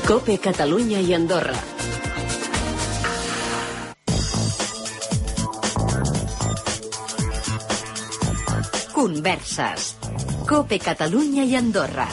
COPE Catalunya i Andorra. Converses. COPE Catalunya i Andorra.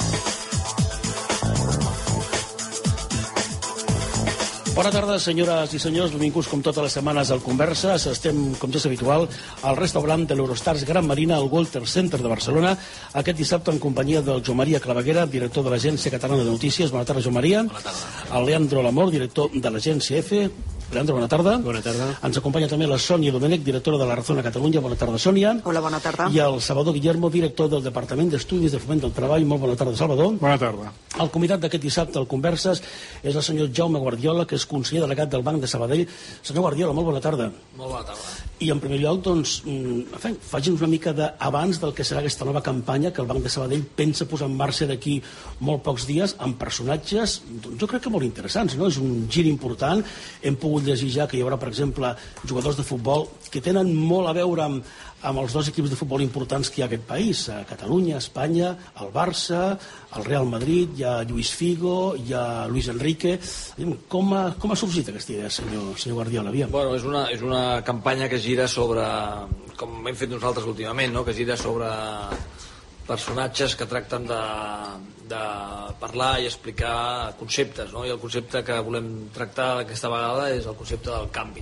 Bona tarda, senyores i senyors. Benvinguts, com totes les setmanes, al Converses. Estem, com ja és habitual, al restaurant de l'Eurostars Gran Marina, al Walter Center de Barcelona, aquest dissabte en companyia del Joan Maria Claveguera, director de l'Agència Catalana de Notícies. Bona tarda, Joan Maria. Bona tarda. El Leandro Lamor, director de l'Agència EFE. Leandro, bona tarda. Bona tarda. Ens acompanya també la Sònia Domènech, directora de la Razón a Catalunya. Bona tarda, Sònia. Hola, bona tarda. I el Salvador Guillermo, director del Departament d'Estudis de Foment del Treball. Molt bona tarda, Salvador. Bona tarda. El convidat d'aquest dissabte al Converses és el senyor Jaume Guardiola, que és conseller delegat del Banc de Sabadell. Senyor Guardiola, molt bona tarda. Molt bona tarda. I en primer lloc, doncs, faci'ns una mica d'abans del que serà aquesta nova campanya que el Banc de Sabadell pensa posar en marxa d'aquí molt pocs dies, amb personatges, jo crec que molt interessants, no? És un gir important. Hem pogut llegir ja que hi haurà, per exemple, jugadors de futbol que tenen molt a veure amb els dos equips de futbol importants que hi ha a aquest país, a Catalunya, Espanya, el Barça, el Real Madrid, hi ha Lluís Figo, hi ha Luis Enrique. Com ha sorgit aquesta idea, senyor Guardiola? Bueno, és una campanya que gira sobre, com hem fet nosaltres últimament, no? Que gira sobre personatges que tracten de parlar i explicar conceptes, no? I el concepte que volem tractar aquesta vegada és el concepte del canvi.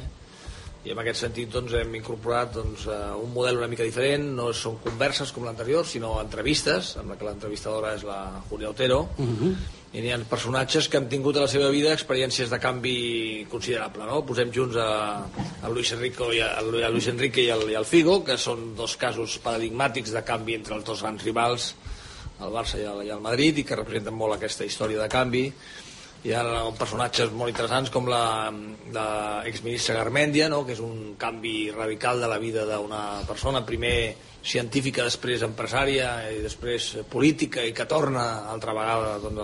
I en aquest sentit doncs, hem incorporat un model una mica diferent. No són converses com l'anterior, sinó entrevistes, amb la que l'entrevistadora és la Julia Otero. I hi ha personatges que han tingut a la seva vida experiències de canvi considerable, no? Posem junts a Luis Enrique i el Figo, que són dos casos paradigmàtics de canvi entre els dos grans rivals, el Barça i el Madrid, i que representen molt aquesta història de canvi. Hi ha personatges molt interessants com l'exministra Garmendia, no? Que és un canvi radical de la vida d'una persona, primer científica, després empresària i després política, i que torna altra vegada doncs,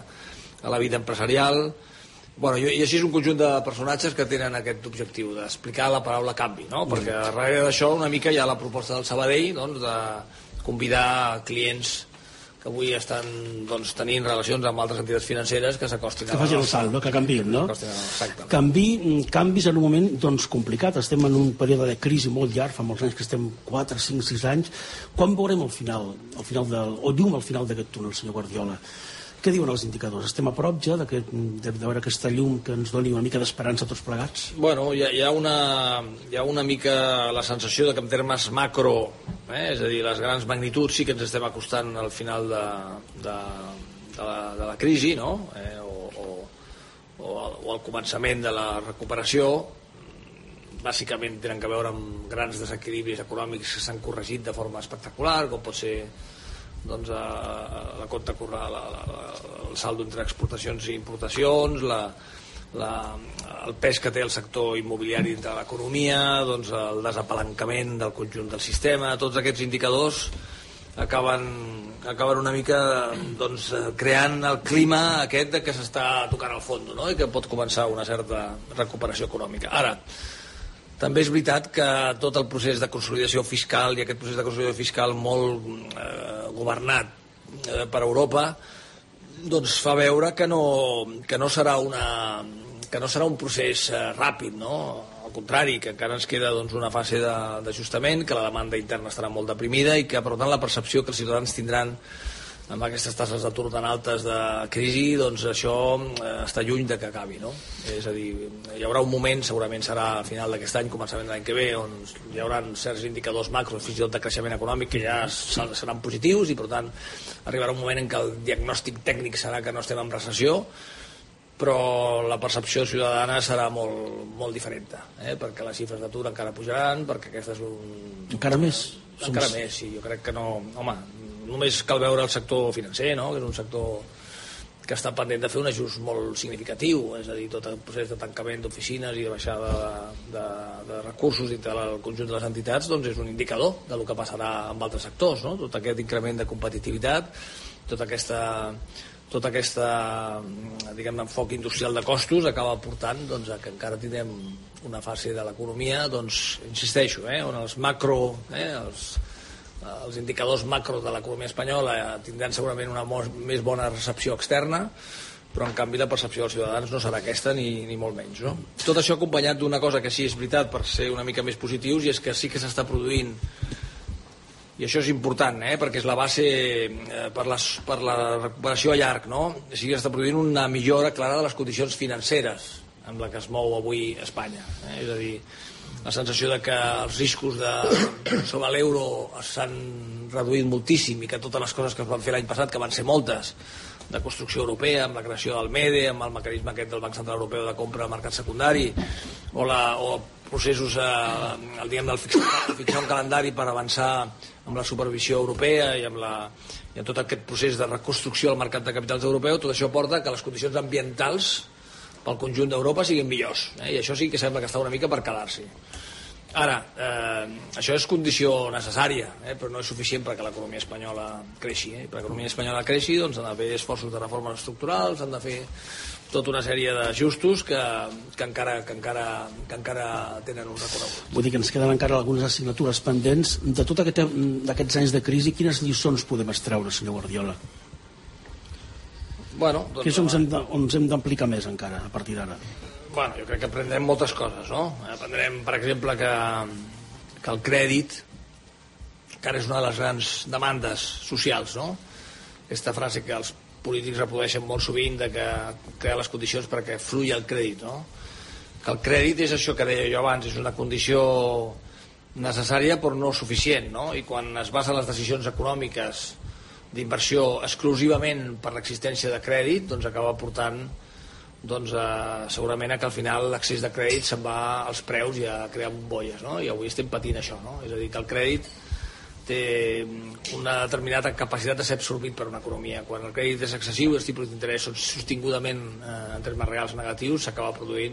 a la vida empresarial. Bueno, i així és un conjunt de personatges que tenen aquest objectiu d'explicar la paraula canvi, no? Perquè darrere d'això una mica hi ha la proposta del Sabadell, doncs, de convidar clients que avui estan tenint relacions amb altres entitats financeres que s'acostin a la nostra. Que facin el salt, no? Que canviïn, no? Exacte. Canvis en un moment complicat. Estem en un període de crisi molt llarg, fa molts anys que estem 4, 5, 6 anys. Quan veurem el final llum al final d'aquest túnel, senyor Guardiola? Què diuen els indicadors? Estem a prop ja de veure aquesta llum que ens doni una mica d'esperança a tots plegats? Bueno, hi ha una mica la sensació de que en termes macro, és a dir, les grans magnituds sí que ens estem acostant al final de la crisi, no? O al començament de la recuperació. Bàsicament tenen a veure amb grans desequilibris econòmics que s'han corregit de forma espectacular, com pot ser doncs, la compta corrent, el saldo entre exportacions i importacions, el pes que té el sector immobiliari dintre de l'economia, doncs, el desapalancament del conjunt del sistema. Tots aquests indicadors acaben una mica doncs, creant el clima aquest de que s'està tocant al fons, no? I que pot començar una certa recuperació econòmica. Ara, també és veritat que tot el procés de consolidació fiscal i aquest procés de consolidació fiscal molt governat per Europa doncs fa veure que no serà un procés ràpid, no? Al contrari, que encara ens queda doncs, una fase d'ajustament, que la demanda interna estarà molt deprimida i que per tant la percepció que els ciutadans tindran amb aquestes tasses d'atur tan altes de crisi, doncs això està lluny de que acabi, no? És a dir, hi haurà un moment, segurament serà a final d'aquest any, començament de l'any que ve, on hi haurà certs indicadors macros, fins i tot de creixement econòmic, que ja seran positius, i per tant arribarà un moment en què el diagnòstic tècnic serà que no estem en recessió, però la percepció ciutadana serà molt, molt diferent, perquè les xifres d'atur encara pujaran, perquè aquest és un... Encara més? Encara més, sí, jo crec que no... Home, només cal veure el sector financer, no? Que és un sector que està pendent de fer un ajust molt significatiu, és a dir, tot el procés de tancament d'oficines i de baixada de recursos dintre del conjunt de les entitats, doncs és un indicador del que passarà amb altres sectors, no? Tot aquest increment de competitivitat, tot aquest diguem-ne, enfoc industrial de costos acaba portant doncs, a que encara tindrem una fase de l'economia, doncs, insisteixo, on els macro, els indicadors macro de l'economia espanyola tindran segurament una més bona recepció externa, però en canvi la percepció dels ciutadans no serà aquesta ni molt menys, no? Tot això acompanyat d'una cosa que sí és veritat per ser una mica més positius, i és que sí que s'està produint, i això és important, perquè és la base per la recuperació a llarg, no? Sí que s'està produint una millora clara de les condicions financeres amb la que es mou avui Espanya, és a dir, la sensació de que els riscos sobre l'euro s'han reduït moltíssim i que totes les coses que es van fer l'any passat, que van ser moltes, de construcció europea, amb la creació del MEDE, amb el mecanisme aquest del Banc Central Europeu de compra al mercat secundari, o processos del fixar un calendari per avançar amb la supervisió europea i amb tot aquest procés de reconstrucció del mercat de capitals europeu, tot això porta que les condicions ambientals pel conjunt d'Europa siguin millors, i això sí que sembla que està una mica per quedar-s'hi. Ara, això és condició necessària, però no és suficient perquè l'economia espanyola creixi. Perquè l'economia espanyola creixi, doncs han d'haver esforços de reformes estructurals, han de fer tota una sèrie d'ajustos que encara tenen un recorregut. Vull dir que ens queden encara algunes assignatures pendents. De tots aquests anys de crisi, quines lliçons podem extreure, senyor Guardiola? Doncs, que és on ens hem d'aplicar més encara a partir d'ara? Jo crec que aprendrem moltes coses, no? Aprendrem, per exemple, que el crèdit encara és una de les grans demandes socials, no? Aquesta frase que els polítics reprodueixen molt sovint de que crear les condicions perquè fluïi el crèdit, no? Que el crèdit és això que deia jo abans, és una condició necessària però no suficient, no? I quan es basen les decisions econòmiques d'inversió exclusivament per l'existència de crèdit, doncs acaba portant segurament que al final l'accés de crèdit se'n va als preus i a crear bombolles, no? I avui estem patint això, no? És a dir, que el crèdit té una determinada capacitat de ser absorbit per una economia. Quan el crèdit és excessiu i els tipus d'interès són sostingudament en termes reals negatius, s'acaba produint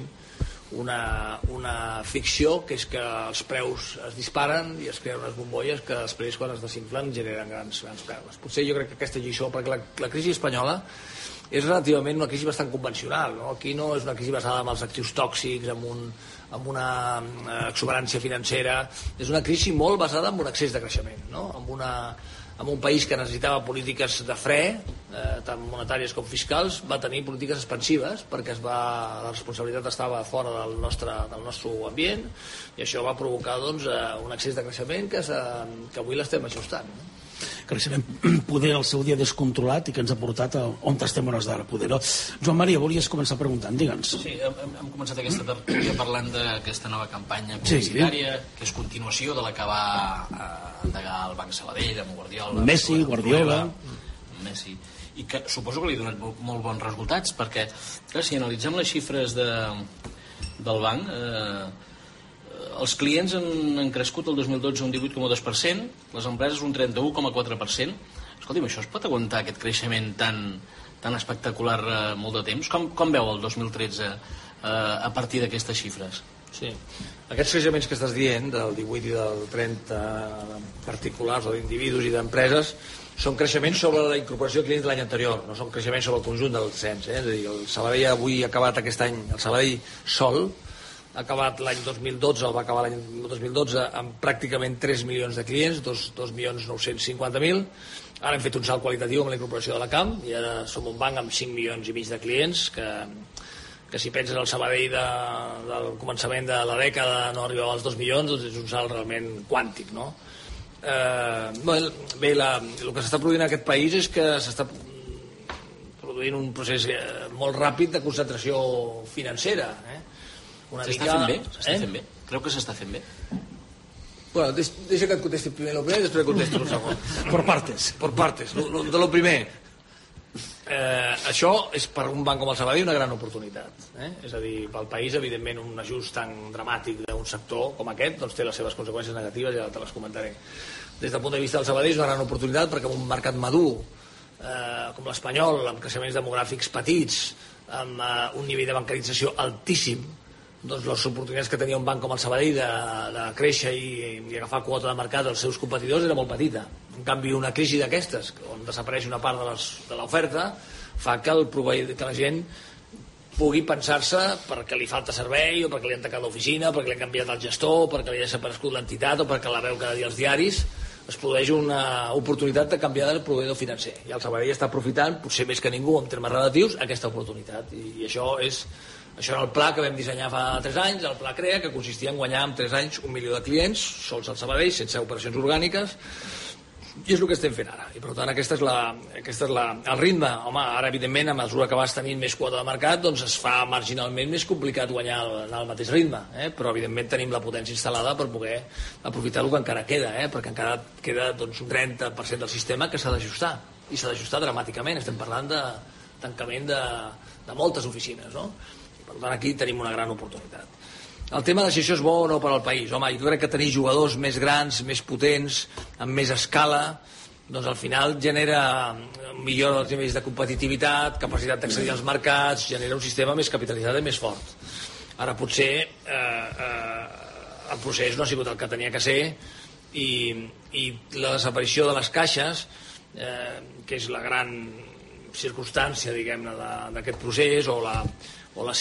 una ficció, que és que els preus es disparen i es creen unes bombolles que després, quan es desinflen, generen grans pèrdues. Potser jo crec que aquesta lliçó, perquè la crisi espanyola és relativament una crisi bastant convencional, no? Aquí no és una crisi basada en els actius tòxics, amb una exuberància financera, és una crisi molt basada en un excés de creixement, no? En un país que necessitava polítiques de fre, tant monetàries com fiscals, va tenir polítiques expansives perquè la responsabilitat estava fora del nostre ambient, i això va provocar un excés de creixement que avui l'estem ajustant, no? Creixement poder el seu dia descontrolat i que ens ha portat a on estem hores d'ara, poder. Joan Maria, volies començar preguntant, digue'ns. Sí, hem començat aquesta tertúlia parlant d'aquesta nova campanya publicitària, que és continuació de la que va endegar el Banc Sabadell amb Guardiola, Guardiola, Messi, i que suposo que li ha donat molt bons resultats, perquè si analitzem les xifres del banc, els clients han crescut el 2012 un 18,2%, les empreses un 31,4%. Escolti'm, això es pot aguantar, aquest creixement tan espectacular molt de temps? Com veu el 2013 a partir d'aquestes xifres? Sí, aquests creixements que estàs dient, del 18 i del 30 particulars o d'individus i d'empreses, són creixements sobre la incorporació de clients de l'any anterior, no són creixements sobre el conjunt del cens. És a dir, el Sabadell avui ha acabat aquest any, el Sabadell sol, ha acabat l'any 2012, el va acabar l'any 2012 amb pràcticament 3 milions de clients, 2.950.000. Ara hem fet un salt qualitatiu amb la incorporació de la CAM i ara som un banc amb 5 milions i mig de clients que si penses el Sabadell del començament de la dècada no arribava als 2 milions, doncs és un salt realment quàntic, no? Bé, el que s'està produint en aquest país és que s'està produint un procés molt ràpid de concentració financera, S'està fent bé? S'està fent bé? Creu que s'està fent bé? Bueno, deixa que et contesti primer el primer i després et contesto el segon. Por partes. De lo primer, això és per un banc com el Sabadell una gran oportunitat. És a dir, pel país, evidentment, un ajust tan dramàtic d'un sector com aquest doncs té les seves conseqüències negatives, ja te les comentaré. Des del punt de vista del Sabadell és una gran oportunitat perquè en un mercat madur com l'espanyol, amb creixements demogràfics petits, amb un nivell de bancarització altíssim, doncs les oportunitats que tenia un banc com el Sabadell de créixer i agafar quota de mercat dels seus competidors era molt petita. En canvi, una crisi d'aquestes, on desapareix una part de l'oferta, fa que la gent pugui pensar-se perquè li falta servei, o perquè li han tancat l'oficina, perquè li han canviat el gestor, perquè li ha desaparegut l'entitat, o perquè la veu cada dia als diaris, es produeix una oportunitat de canviar de proveïdor financer. I el Sabadell està aprofitant, potser més que ningú en termes relatius, aquesta oportunitat. I això era el pla que vam dissenyar fa 3 anys, el pla CREA, que consistia en guanyar en 3 anys 1 milió de clients, sols al Sabadell, sense operacions orgàniques, i és el que estem fent ara. I per tant aquest és el ritme. Home, ara evidentment a mesura que vas tenint més quota de mercat doncs es fa marginalment més complicat guanyar al mateix ritme, però evidentment tenim la potència instal·lada per poder aprofitar el que encara queda, perquè encara queda doncs, un 30% del sistema que s'ha d'ajustar, i s'ha d'ajustar dramàticament. Estem parlant de tancament de moltes oficines, no? I per tant aquí tenim una gran oportunitat. El tema de si això és bo o no per al país. Home, jo crec que tenir jugadors més grans, més potents, amb més escala, doncs al final genera millora dels nivells de competitivitat, capacitat d'accedir als mercats, genera un sistema més capitalitzat i més fort. Ara potser el procés no ha sigut el que tenia que ser i la desaparició de les caixes, que és la gran circumstància, diguem-ne, d'aquest procés, o la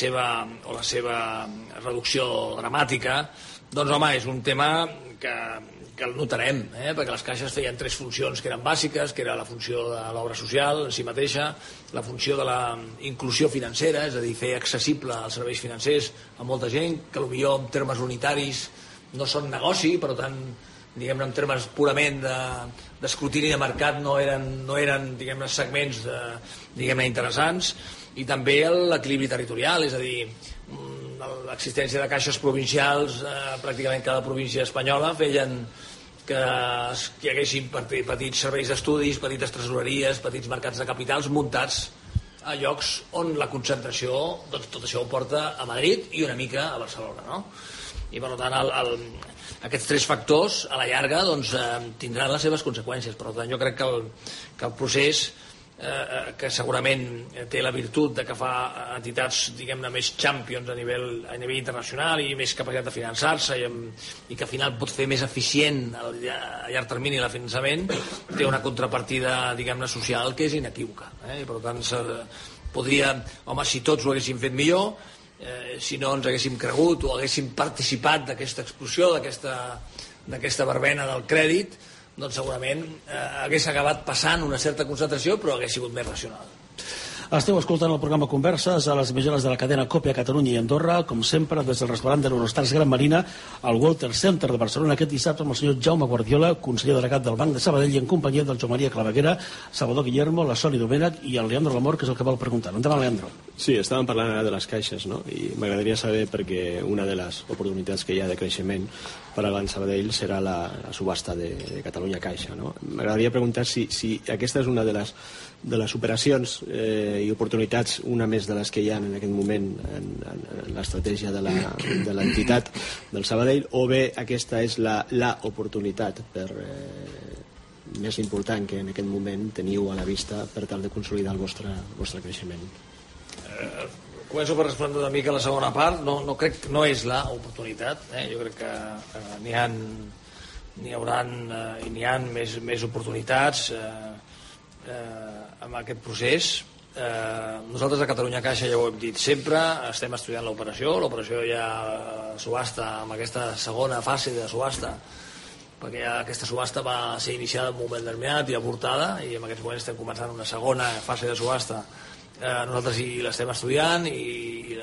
seva reducció dramàtica, doncs home, és un tema que el notarem, perquè les caixes feien 3 funcions que eren bàsiques, que era la funció de l'obra social en si mateixa, la funció de la inclusió financera, és a dir, fer accessible els serveis financers a molta gent, que potser en termes unitaris no són negoci, per tant, diguem-ne, en termes purament d'escrutini de mercat no eren diguem-ne, segments interessants, i també l'equilibri territorial, és a dir, l'existència de caixes provincials, pràcticament cada província espanyola, feien que hi haguessin petits serveis d'estudis, petites tresoreries, petits mercats de capitals muntats a llocs on la concentració, doncs tot això ho porta a Madrid i una mica a Barcelona, no? I per tant aquests 3 factors a la llarga doncs, tindran les seves conseqüències. Per tant jo crec que el procés que segurament té la virtut de que fa entitats, diguem-ne, més champions a nivell internacional i més capacitat de finançar-se i que al final pot fer més eficient a llarg termini el finançament, té una contrapartida, diguem-ne, social que és inequívoca. I per tant podria, home, si tots ho haguéssim fet millor, si no ens haguéssim cregut o haguéssim participat d'aquesta explosió, d'aquesta verbena del crèdit, doncs segurament hagués acabat passant una certa concentració, però hagués sigut més racional. Esteu escoltant el programa Converses a les emissores de la cadena COPE a Catalunya i Andorra, com sempre des del restaurant de l'Eurostars Gran Marina al Walter Center de Barcelona aquest dissabte amb el senyor Jaume Guardiola, conseller delegat del Banc de Sabadell, i en companyia del Joan Maria Claveguera, Salvador Guillermo, la Soli Domènech i el Leandro Lamor, que és el que vol preguntar. Endavant, Leandro. Sí, estàvem parlant ara de les caixes, no? I m'agradaria saber, perquè una de les oportunitats que hi ha de creixement per al Banc Sabadell serà la subhasta de Catalunya Caixa, no? M'agradaria preguntar si aquesta és una de les operacions i oportunitats, una més de les que hi ha en aquest moment en l'estratègia de l'entitat del Sabadell, o bé aquesta és la oportunitat més important que en aquest moment teniu a la vista per tal de consolidar el vostre creixement. Començo per respondre una mica a la segona part. No crec que no és l'oportunitat, jo crec que n'hi hauran i n'hi ha més oportunitats amb aquest procés. Nosaltres a Catalunya Caixa ja ho hem dit sempre, estem estudiant l'operació ja subhasta, amb aquesta segona fase de subhasta, perquè ja aquesta subhasta va ser iniciada en un moment determinat i avortada, i en aquests moments estem començant una segona fase de subhasta. Nosaltres hi l'estem estudiant i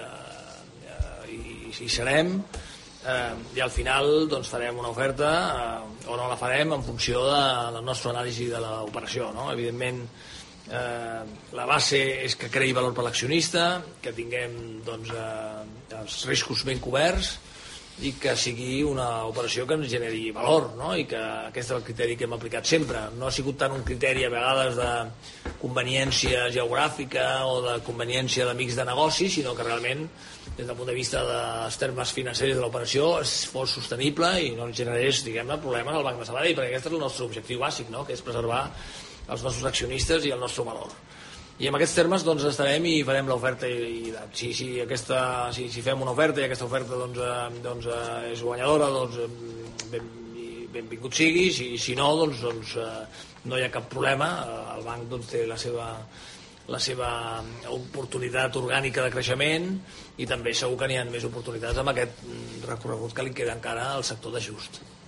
serem, i al final doncs, farem una oferta o no la farem en funció de la nostra anàlisi de l'operació, no? Evidentment la base és que creï valor per l'accionista, que tinguem doncs, els riscos ben coberts i que sigui una operació que ens generi valor, no? I que aquest és el criteri que hem aplicat sempre. No ha sigut tant un criteri a vegades de conveniència geogràfica o de conveniència d'amics de negoci, sinó que realment des del punt de vista dels termes financers de l'operació fos sostenible i no ens generés, diguem-ne, problemes al Banc de Sabadell, perquè aquest és el nostre objectiu bàsic, no? Que és preservar els nostres accionistes i el nostre valor. I en aquests termes doncs, estarem i farem l'oferta si fem una oferta i aquesta oferta doncs, és guanyadora, doncs benvingut sigui, si no doncs no hi ha cap problema. El banc doncs, té la seva oportunitat orgànica de creixement i també segur que n'hi ha més oportunitats amb aquest recorregut que li queda encara al sector d'ajust.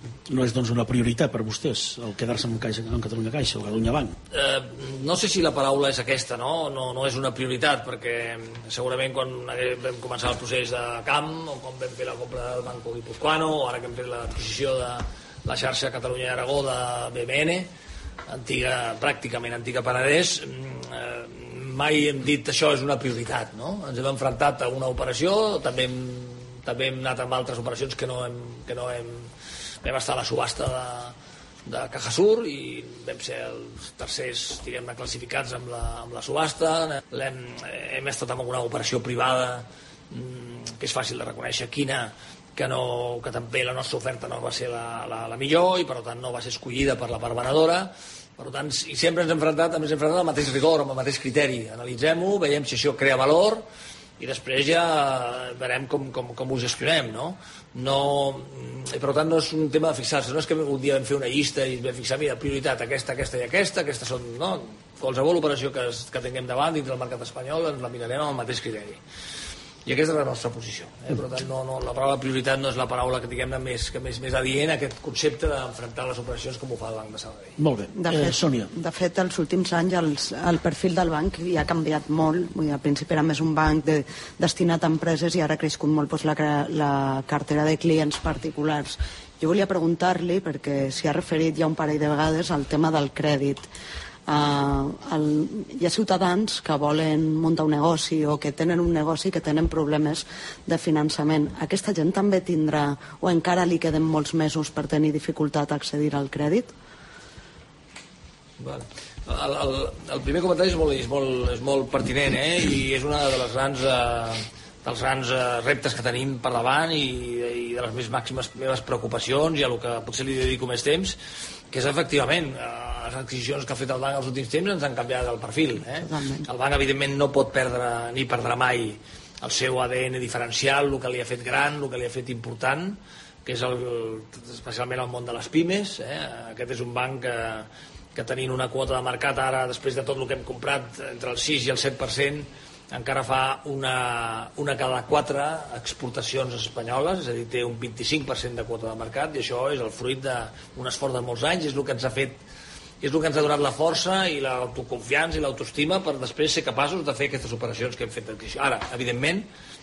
no és doncs una prioritat per vostès el quedar-se amb Catalunya Caixa o Catalunya Banc? No sé si la paraula és aquesta, no és una prioritat, perquè segurament quan vam començar el procés de camp, o quan vam fer la compra del Banco Guipuzcoano, o ara que hem fet l'adquisició de la xarxa Catalunya i Aragó de BMN, pràcticament antiga Penedès, mai hem dit això és una prioritat, no? Ens hem enfrontat a una operació, també hem anat amb altres operacions que no hem vam estar a la subhasta de Cajasur i vam ser els tercers, diguem-ne, classificats amb la subhasta. Hem estat en alguna operació privada que és fàcil de reconèixer quina, que també la nostra oferta no va ser la millor i per tant no va ser escollida per la part venedora. Per tant, i sempre ens hem enfrontat al mateix rigor, amb el mateix criteri. Analitzem-ho, veiem si això crea valor i després ja veurem com ho gestionem, no? I per tant no és un tema de fixar-se, no és que un dia vam fer una llista i vam fixar, mira, prioritat aquesta i aquestes són, no? Qualsevol operació que tinguem davant dintre del mercat espanyol ens la mirarem amb el mateix criteri. I aquesta és la nostra posició. Per tant, la paraula prioritat no és la paraula que diguem-ne més adient a aquest concepte d'enfrontar les operacions com ho fa el Banc de Sabadell. Molt bé. Sònia. De fet, els últims anys el perfil del banc ha canviat molt. Al principi era més un banc destinat a empreses i ara ha crescut molt la cartera de clients particulars. Jo volia preguntar-li, perquè s'hi ha referit ja un parell de vegades, al tema del crèdit. Hi ha ciutadans que volen muntar un negoci o que tenen un negoci que tenen problemes de finançament. Aquesta gent també tindrà o encara li queden molts mesos per tenir dificultat a accedir al crèdit? El primer comentari és molt pertinent, i és una de les dels grans reptes que tenim per davant i de les més màximes meves preocupacions i a el que potser li dedico més temps, que és efectivament les adquisicions que ha fet el banc els últims temps ens han canviat el perfil. El banc evidentment no pot perdre ni perdrà mai el seu ADN diferencial, el que li ha fet gran, el que li ha fet important, que és especialment el món de les pimes. Aquest és un banc que tenint una quota de mercat ara, després de tot el que hem comprat, entre el 6 i el 7%, encara fa una cada 4 exportacions espanyoles, és a dir, té un 25% de quota de mercat, i això és el fruit d'un esforç de molts anys, és el que ens ha fet, és el que ens ha donat la força i l'autoconfiança i l'autoestima per després ser capaços de fer aquestes operacions que hem fet d'adquisició. Ara, evidentment,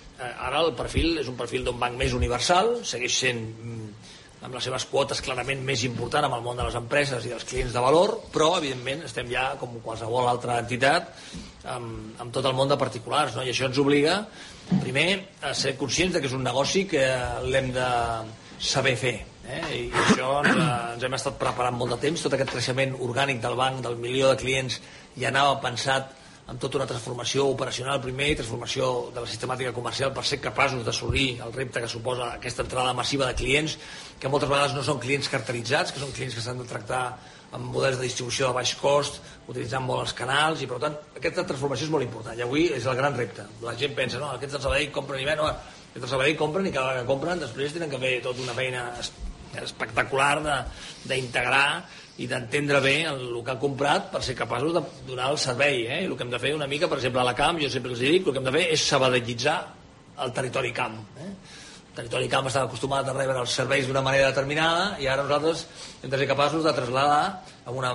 el perfil és un perfil d'un banc més universal, segueix sent amb les seves quotes clarament més important amb el món de les empreses i dels clients de valor, però evidentment estem ja com qualsevol altra entitat amb tot el món de particulars, no? I això ens obliga primer a ser conscients que és un negoci que l'hem de saber fer, i això ens hem estat preparant molt de temps. Tot aquest creixement orgànic del banc, del milió de clients, ja anava pensat amb tota una transformació operacional primer i transformació de la sistemàtica comercial per ser capaços d'assolir el repte que suposa aquesta entrada massiva de clients, que moltes vegades no són clients carteritzats, que són clients que s'han de tractar amb models de distribució de baix cost, utilitzant molt els canals, i per tant aquesta transformació és molt important i avui és el gran repte. La gent pensa, no, aquests del Sabadell compren i ven, aquests del Sabadell compren i cada vegada que compren després tenen que fer tota una feina espectacular d'integrar i d'entendre bé el que han comprat per ser capaços de donar el servei, i el que hem de fer una mica, per exemple a la Camp, jo sempre els dic, el que hem de fer és sabadellitzar el territori Camp. El territori Camp està acostumat a rebre els serveis d'una manera determinada i ara nosaltres hem de ser capaços de traslladar a una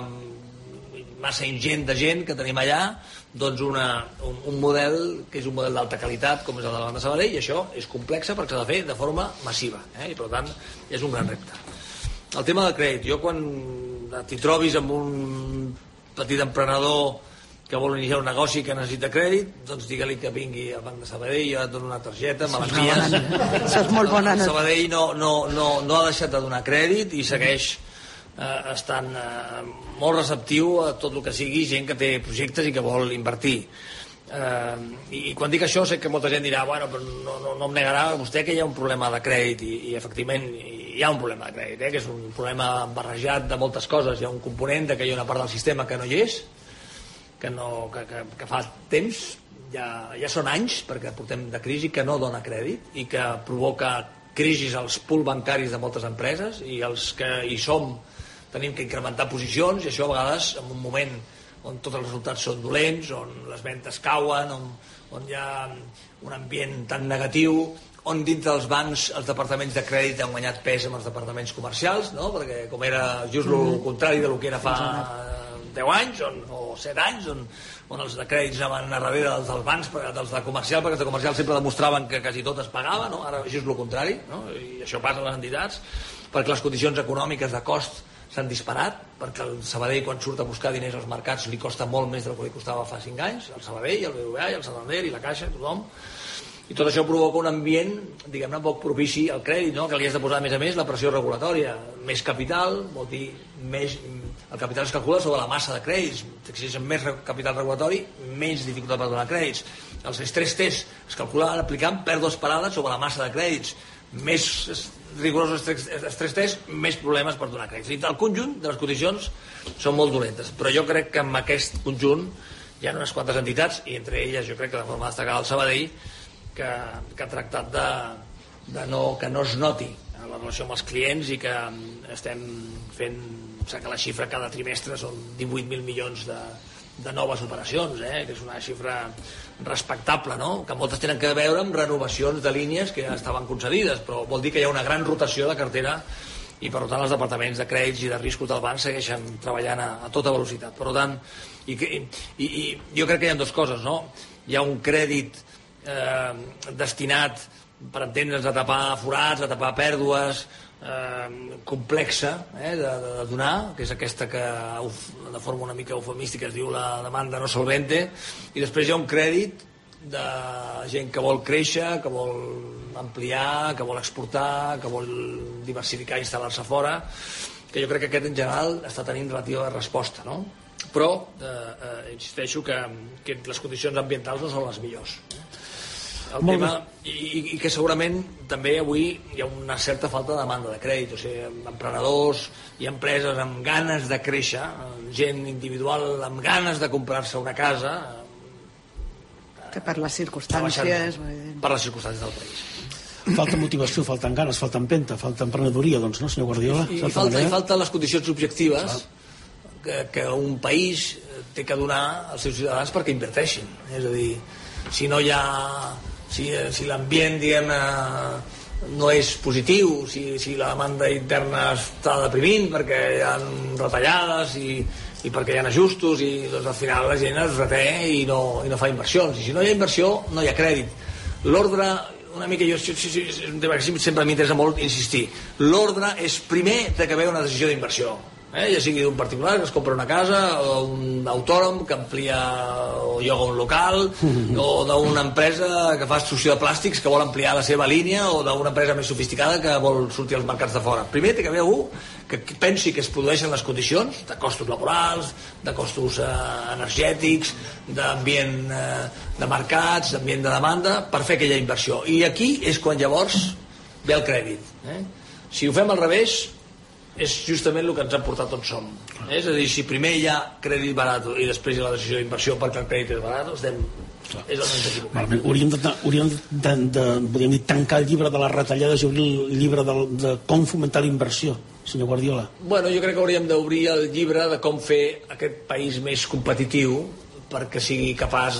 massa ingent de gent que tenim allà doncs un model que és un model d'alta qualitat com és el de la Banc de Sabadell, i això és complex perquè s'ha de fer de forma massiva, i per tant és un gran repte. El tema del crèdit, jo quan t'hi trobis amb un petit emprenedor que vol iniciar un negoci que necessita crèdit, doncs digue-li que vingui al Banc de Sabadell, jo et dono una targeta, me l'envies. Això és molt bona. El Sabadell no ha deixat de donar crèdit i segueix estant molt receptiu a tot el que sigui gent que té projectes i que vol invertir. I quan dic això sé que molta gent dirà, bueno, però no em negarà vostè que hi ha un problema de crèdit, i efectivament hi ha un problema de crèdit, que és un problema barrejat de moltes coses. Hi ha un component que hi ha una part del sistema que no hi és, que fa temps, ja són anys, perquè portem de crisi, que no dona crèdit i que provoca crisis als pools bancaris de moltes empreses, i els que hi som tenim que incrementar posicions, i això a vegades en un moment on tots els resultats són dolents, on les ventes cauen, on hi ha un ambient tan negatiu, on dintre dels bancs els departaments de crèdit han guanyat pes amb els departaments comercials, no? Perquè com era just el contrari del que era fa 10 anys o 7 anys, on els de crèdits anaven a darrere dels bancs, dels de comercial, perquè els de comercial sempre demostraven que quasi tot es pagava, no? Ara just el contrari, no? I això passa a les entitats, perquè les condicions econòmiques de cost s'han disparat, perquè el Sabadell quan surt a buscar diners als mercats li costa molt més del que li costava fa 5 anys, el Sabadell, el BBVA, el Santander i la Caixa, tothom, i tot això provoca un ambient, diguem-ne, poc propici al crèdit, no? Que li has de posar, a més, la pressió regulatòria. Més capital vol dir més... El capital es calcula sobre la massa de crèdits. Si més capital regulatori, menys dificultat per donar crèdits. Els stress tests es calculen aplicant pèrdues parades sobre la massa de crèdits. Més rigorosos stress tests, més problemes per donar crèdits. I el conjunt de les condicions són molt dolentes. Però jo crec que amb aquest conjunt hi ha unes quantes entitats, i entre elles jo crec que de forma destacada el Sabadell, que ha tractat que no es noti en la relació amb els clients i que estem fent, que la xifra cada trimestre són 18.000 milions de noves operacions, que és una xifra respectable, no? Que moltes tenen que veure amb renovacions de línies que ja estaven concedides, però vol dir que hi ha una gran rotació de cartera i per tant els departaments de crèdits i de riscos del banc segueixen treballant a tota velocitat. Per tant, i jo crec que hi ha dues coses, no? Hi ha un crèdit destinat, per entendre'ns, a tapar forats, a tapar pèrdues, complexa de donar, que és aquesta que de forma una mica eufemística es diu la demanda no solvente, i després hi ha un crèdit de gent que vol créixer, que vol ampliar, que vol exportar, que vol diversificar i instal·lar-se fora, que jo crec que aquest en general està tenint relativa resposta, no? Però insisteixo que les condicions ambientals no són les millors. El tema, i que segurament també avui hi ha una certa falta de demanda de crèdit, o sigui, emprenedors i empreses amb ganes de créixer, gent individual amb ganes de comprar-se una casa, que per les circumstàncies del país. Falta motivació, falten ganes, falta empenta, falta emprenedoria, doncs, no, senyor Guardiola? I falten les condicions objectives que un país té que donar als seus ciutadans perquè inverteixin. És a dir, si no hi ha... Si l'ambient, diguem-ne, no és positiu, si la demanda interna està deprimint perquè hi ha retallades i perquè hi ha ajustos, i doncs al final la gent es reté i no fa inversions, i si no hi ha inversió no hi ha crèdit. L'ordre, una mica, és un tema que sempre m'interessa molt insistir, l'ordre és primer de que hi ha una decisió d'inversió, ja sigui d'un particular que es compra una casa, o un autònom que amplia o lloga un local, o d'una empresa que fa extrusió de plàstics que vol ampliar la seva línia, o d'una empresa més sofisticada que vol sortir als mercats de fora. Primer té que haver algú que pensi que es produeixen les condicions de costos laborals, de costos energètics, d'ambient de mercats, d'ambient de demanda, per fer aquella inversió. I aquí és quan llavors ve el crèdit. Si ho fem al revés, és justament el que ens ha portat on som. És a dir, si primer hi ha crèdit barat i després hi ha la decisió d'inversió perquè el crèdit és barat, és on ens equivoquem. Hauríem de tancar el llibre de les retallades i obrir el llibre de com fomentar la inversió, senyor Guardiola. Bueno, jo crec que hauríem d'obrir el llibre de com fer aquest país més competitiu perquè sigui capaç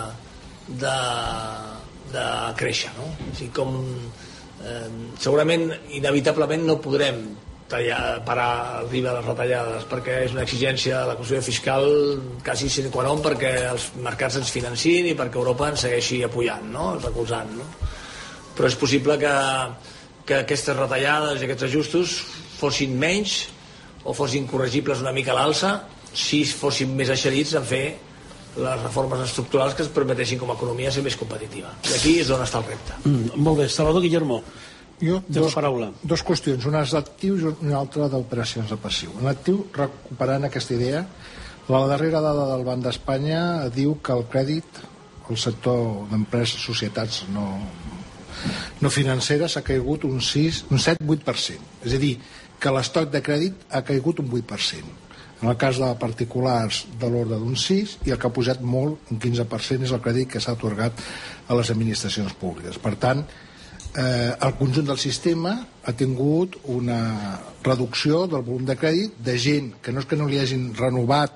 de créixer, no? O sigui, segurament, inevitablement, no podrem parar arriba les retallades perquè és una exigència de la Conselleria Fiscal quasi sine qua non perquè els mercats ens financin i perquè Europa ens segueixi apoyant, no? Recolzant, no? Però és possible que aquestes retallades i aquests ajustos fossin menys o fossin corregibles una mica a l'alça si fossin més eixerits en fer les reformes estructurals que ens permetessin com a economia ser més competitiva. I aquí és on està el repte. Molt bé, Salvador Guillermo. Dos qüestions, una és d'actiu i una altra d'operacions de passiu. En l'actiu, recuperant aquesta idea, la darrera dada del Banc d'Espanya diu que el crèdit, el sector d'empreses, societats no financeres ha caigut un 7-8%. És a dir, que l'estoc de crèdit ha caigut un 8%. En el cas de particulars de l'ordre d'un 6%, i el que ha pujat molt, un 15%, és el crèdit que s'ha atorgat a les administracions públiques. Per tant, el conjunt del sistema ha tingut una reducció del volum de crèdit de gent que no és que no li hagin renovat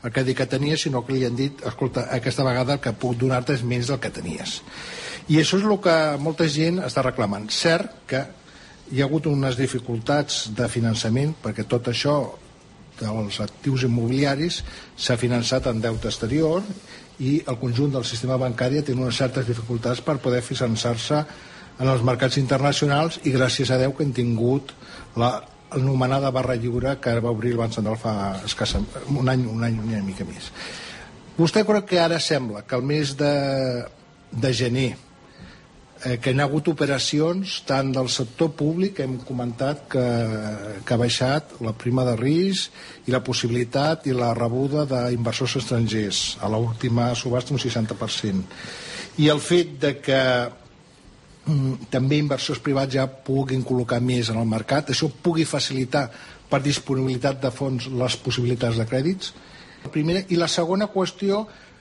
el crèdit que tenies, sinó que li han dit, escolta, aquesta vegada el que puc donar-te és menys del que tenies. I això és el que molta gent està reclamant. Cert que hi ha hagut unes dificultats de finançament, perquè tot això dels actius immobiliaris s'ha finançat en deute exterior i el conjunt del sistema bancari té unes certes dificultats per poder finançar-se en els mercats internacionals, i gràcies a Déu que hem tingut l'anomenada barra lliure que va obrir el Banc Central fa un any i una mica més. Vostè creu que ara sembla que el mes de gener que hi ha hagut operacions tant del sector públic, hem comentat que ha baixat la prima de risc i la possibilitat i la rebuda d'inversors estrangers a l'última subhasta un 60%, i el fet de que també inversors privats ja puguin col·locar més en el mercat, això pugui facilitar per disponibilitat de fons les possibilitats de crèdits. La primera. I la segona qüestió,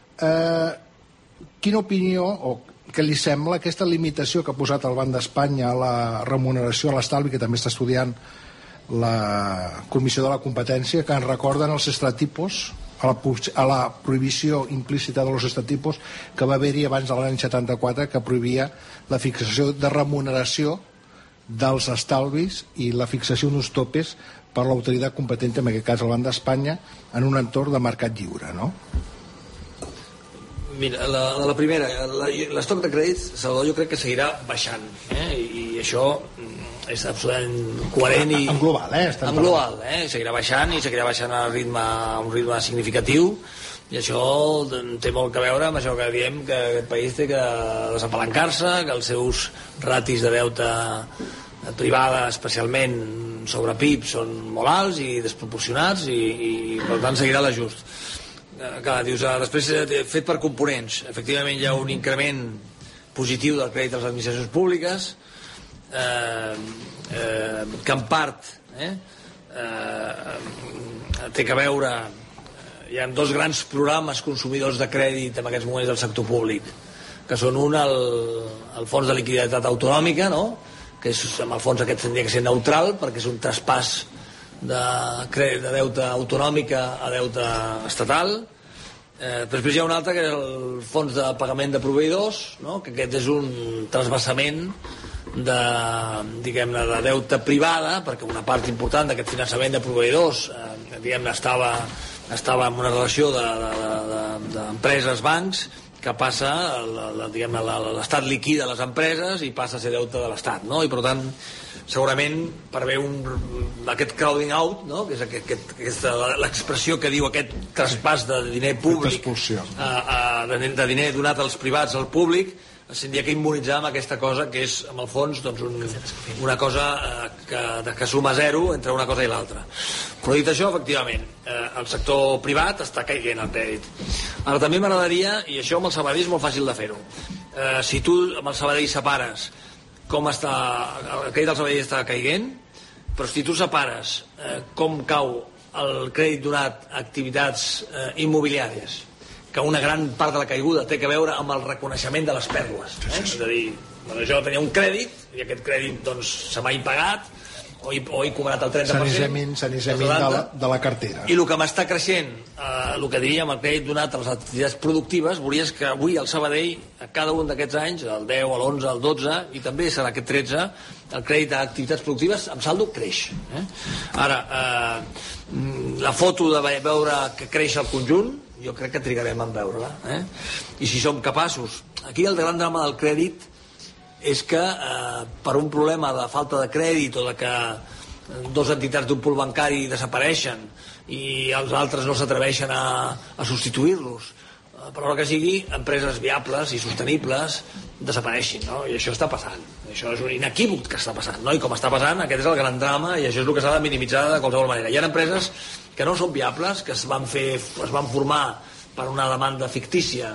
quina opinió o què li sembla aquesta limitació que ha posat el Banc d'Espanya a la remuneració a l'estalvi, que també està estudiant la Comissió de la Competència, que ens recorden els estratipos, a la prohibició implícita de los estatipos que va haver-hi abans de l'any 74, que prohibia la fixació de remuneració dels estalvis i la fixació d'uns topes per l'autoritat competent, en aquest cas el Banc d'Espanya, en un entorn de mercat lliure, no? Mira, la primera, l'estoc de crèdits, Salvador, jo crec que seguirà baixant, i això és absolutament coherent i... En global, En global, seguirà baixant i seguirà baixant a un ritme significatiu, i això té molt a veure amb això que diem, que aquest país té que desapalancar-se, que els seus ratis de deute privada, especialment sobre PIB, són molt alts i desproporcionats, i per tant seguirà l'ajust. Clar, dius, després fet per components, efectivament hi ha un increment positiu del crèdit a les administracions públiques, que en part té que veure, hi ha dos grans programes consumidors de crèdit en aquests moments del sector públic, que són un, el fons de liquiditat autonòmica, no? Que és, amb el fons aquest tindria que ser neutral, perquè és un traspàs de deute autonòmica a deute estatal. Després hi ha un altre, que és el fons de pagament de proveïdors, no? Que aquest és un trasbassament de deute privada, perquè una part important d'aquest finançament de proveïdors estava en una relació d'empreses, bancs, que passa, l'Estat liquida les empreses i passa a ser deute de l'Estat, no? I per tant, segurament prevé aquest crowding out, no? Que és l'expressió que diu aquest traspàs de diner públic, de diner donat als privats al públic, s'hauria que immunitzar amb aquesta cosa que és, en el fons, una cosa que suma zero entre una cosa i l'altra. Però dit això, efectivament, el sector privat està caiguent el crèdit. Ara també m'agradaria, i això amb el Sabadell és molt fàcil de fer-ho, si tu amb el Sabadell separes com està, el crèdit del Sabadell està caiguent, però si tu separes com cau el crèdit donat a activitats immobiliàries, que una gran part de la caiguda té a veure amb el reconeixement de les pèrdues. És a dir, jo tenia un crèdit i aquest crèdit doncs se m'ha impagat o he cobrat el 30%. Sanejament de la cartera. I el que m'està creixent, el que diríem el crèdit donat a les activitats productives, veuries que avui al Sabadell, a cada un d'aquests anys, el 10, l'11, el 12, i també serà aquest 13, el crèdit a activitats productives amb saldo creix. Ara, la foto de veure que creix el conjunt, jo crec que trigarem en veure-la. I si som capaços... Aquí el gran drama del crèdit és que per un problema de falta de crèdit o de que dues entitats d'un pool bancari desapareixen i els altres no s'atreveixen a substituir-los, per l'hora que sigui, empreses viables i sostenibles desapareixin, no? I això està passant. Això és un inequívoc que està passant, no? I com està passant, aquest és el gran drama i això és el que s'ha de minimitzar de qualsevol manera. Hi ha empreses que no són viables, que es van formar per una demanda fictícia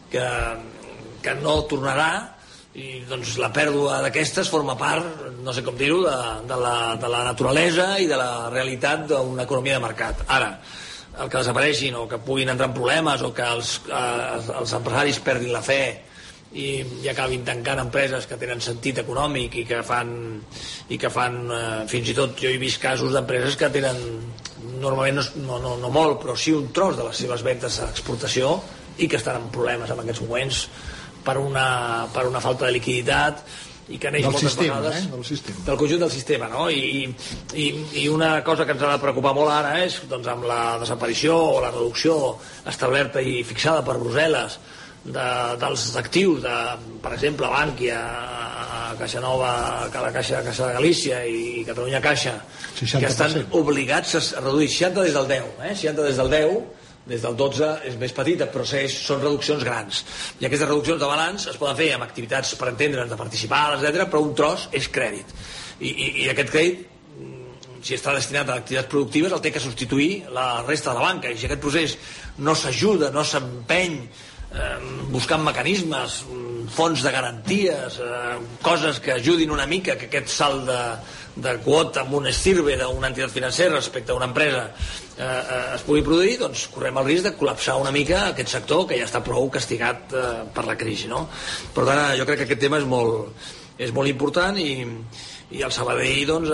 que no tornarà, i doncs la pèrdua d'aquestes forma part, no sé com dir-ho, de la naturalesa i de la realitat d'una economia de mercat. Ara, el que desapareixin o que puguin entrar en problemes o que els empresaris perdin la fe i acabin tancant empreses que tenen sentit econòmic i que fan fins i tot jo he vist casos d'empreses que tenen normalment no molt però sí un tros de les seves ventes a exportació i que estan en problemes en aquests moments per una falta de liquiditat i que neix moltes vegades del conjunt del sistema, no? I una cosa que ens ha de preocupar molt ara és doncs, amb la desaparició o la reducció establerta i fixada per Brussel·les dels actius per exemple Bankia, Caixa Nova, la Caixa de Galícia i Catalunya Caixa, que estan obligats a reduir 60 des del 10, 60 des del 10, des del 12 és més petita, però són reduccions grans. I aquestes reduccions de balanç es poden fer amb activitats, per entendre'ns, de participar, etc., però un tros és crèdit. I aquest crèdit, si està destinat a activitats productives, el té que substituir la resta de la banca. I si aquest procés no s'ajuda, no s'empeny, buscant mecanismes, fons de garanties, coses que ajudin una mica que aquest salt de quota amb un estirbe d'una entitat financera respecte a una empresa es pugui produir, doncs correm el risc de col·lapsar una mica aquest sector que ja està prou castigat per la crisi, no? Per tant, jo crec que aquest tema és molt important i el Sabadell doncs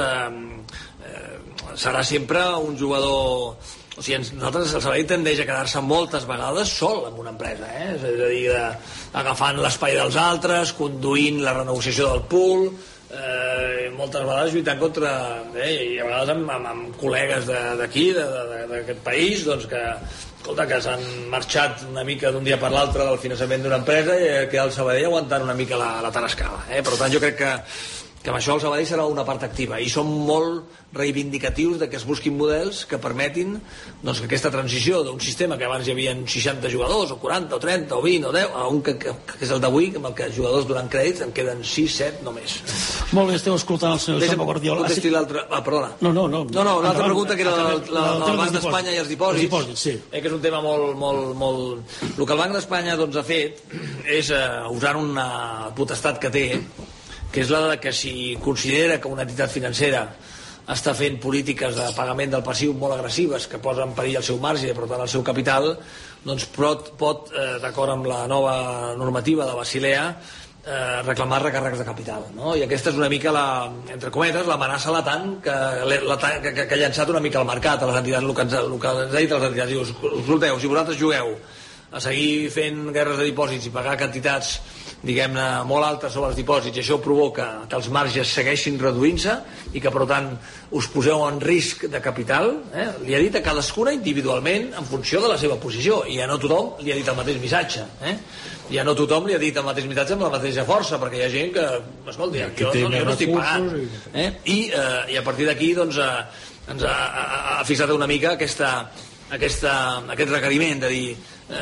serà sempre un jugador. O sigui, nosaltres el Sabadell tendeix a quedar-se moltes vegades sol en una empresa, és a dir, agafant l'espai dels altres, conduint la renegociació del pool, moltes vegades lluitant contra i a vegades amb col·legues d'aquí, d'aquest país, doncs que s'han marxat una mica d'un dia per l'altre del finançament d'una empresa i queda el Sabadell aguantant una mica la tarascada. Per tant, jo crec que amb això el Sabadell serà una part activa i som molt reivindicatius de que es busquin models que permetin doncs, que aquesta transició d'un sistema que abans hi havia 60 jugadors o 40 o 30 o 20 o 10 a un que és el d'avui, amb el que els jugadors donant crèdits en queden 6, 7 només. Molt bé, esteu escoltant el senyor Jaume Guardiola. Perdona. No, l'altra pregunta que era del Banc d'Espanya i els dipòsits, sí. Que és un tema molt... El que el Banc d'Espanya doncs, ha fet és usant una potestat que té, que és la que si considera que una entitat financera està fent polítiques de pagament del passiu molt agressives que posen en perill el seu marge i per tant el seu capital, doncs pot d'acord amb la nova normativa de Basilea, reclamar recàrrecs de capital, no? I aquesta és una mica entre cometes, l'amenaça latent que ha llançat una mica al mercat a les entitats, el que ens ha dit a les entitats. Diu, escolteu, si vosaltres jugueu a seguir fent guerres de dipòsits i pagar quantitats diguem-ne molt altes sobre els dipòsits i això provoca que els marges segueixin reduint-se i que per tant us poseu en risc de capital, li ha dit a cadascuna individualment en funció de la seva posició i a no tothom li ha dit el mateix missatge i a no tothom li ha dit el mateix missatge amb la mateixa força, perquè hi ha gent que escolta, jo no estic pagant i a partir d'aquí doncs ens ha fixat una mica aquest requeriment de dir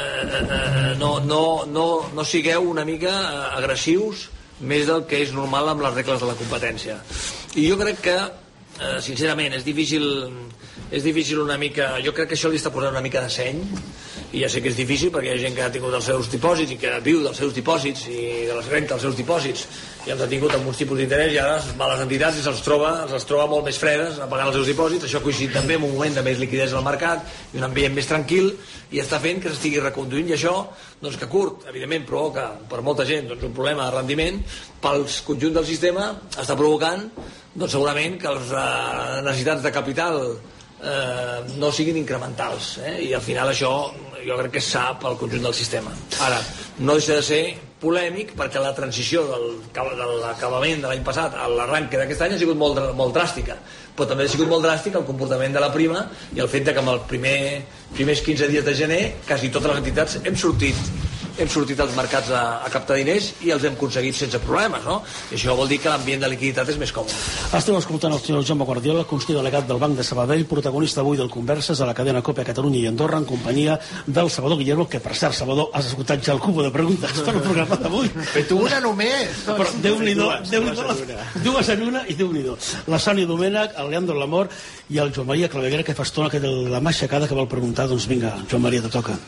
no sigueu una mica agressius més del que és normal amb les regles de la competència. I jo crec que sincerament és difícil una mica, jo crec que això li està posant una mica de seny i ja sé que és difícil perquè hi ha gent que ha tingut els seus dipòsits i que viu dels seus dipòsits i de les rentes dels seus dipòsits i els ha tingut amb uns tipus d'interès i ara va a les entitats i se'ls troba molt més fredes a pagar els seus dipòsits. Això coincidit també amb un moment de més liquiditat al mercat i un ambient més tranquil i està fent que s'estigui reconduint i això doncs que a curt, evidentment, provoca per molta gent doncs, un problema de rendiment pels conjunt del sistema està provocant doncs, segurament que les necessitats de capital no siguin incrementals i al final això jo crec que és sa pel conjunt del sistema. Ara, no deixa de ser polèmic perquè la transició de l'acabament de l'any passat a l'arranque d'aquest any ha sigut molt dràstica, però també ha sigut molt dràstic el comportament de la prima i el fet que amb els primers 15 dies de gener quasi totes les entitats hem sortit als mercats a captar diners i els hem aconseguit sense problemes, no? I això vol dir que l'ambient de liquiditat és més còmode. Estem escoltant el senyor Jaume Guardiola, conseller delegat del Banc de Sabadell, protagonista avui del Converses a la cadena COPE a Catalunya i Andorra en companyia del Salvador Guillermo, que per cert, Salvador, has escoltat ja el cubo de preguntes per el programa d'avui. Fet una només! Però Déu-n'hi-do, dues en una i Déu-n'hi-do. La Sònia Domènech, el Leandro Lamor i el Joan Maria Claveguera, que fa estona que de la mà aixecada que vol preguntar, doncs vinga, Joan Maria, te toca.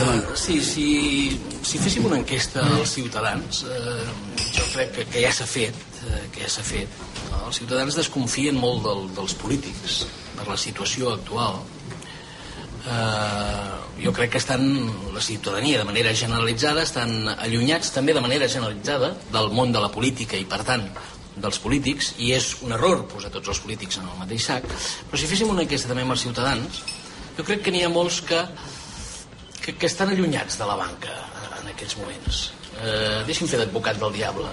Si féssim una enquesta als ciutadans, jo crec que ja s'ha fet, no? Els ciutadans desconfien molt dels polítics per la situació actual. jo crec que la ciutadania de manera generalitzada estan allunyats també de manera generalitzada del món de la política i per tant dels polítics, i és un error posar tots els polítics en el mateix sac, però si féssim una enquesta també amb els ciutadans, jo crec que n'hi ha molts que estan allunyats de la banca en aquests moments. Deixi'm fer d'advocat del diable.